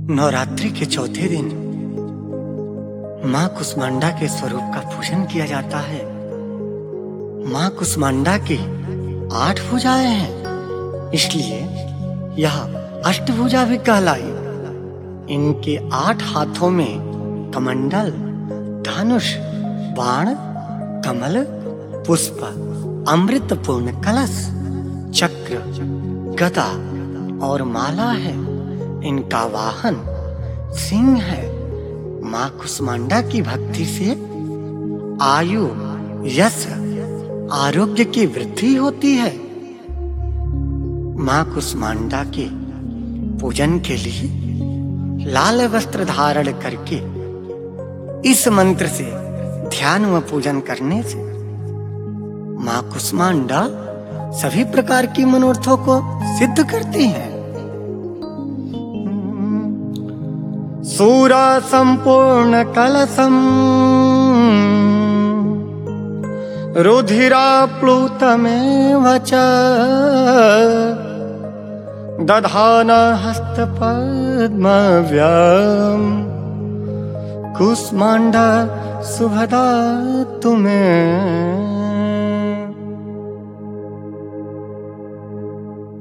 नवरात्रि के चौथे दिन माँ कुष्मांडा के स्वरूप का पूजन किया जाता है। माँ कुष्मांडा की 8 भुजाएं हैं, इसलिए यह अष्टभुजा भी कहलाई। इनके 8 हाथों में कमंडल, धनुष, बाण, कमल, पुष्प, अमृतपूर्ण कलश, चक्र, गदा और माला है। इनका वाहन सिंह है। माँ कुष्मांडा की भक्ति से आयु, यश, आरोग्य की वृद्धि होती है। माँ कुष्मांडा के पूजन के लिए लाल वस्त्र धारण करके इस मंत्र से ध्यान व पूजन करने से माँ कुष्मांडा सभी प्रकार की मनोरथों को सिद्ध करती हैं। सूरा संपूर्ण कलशम रुधिराप्लुतमेव च दधाना हस्तपद्मव्यम कुष्मांडा शुभदा तुम्हें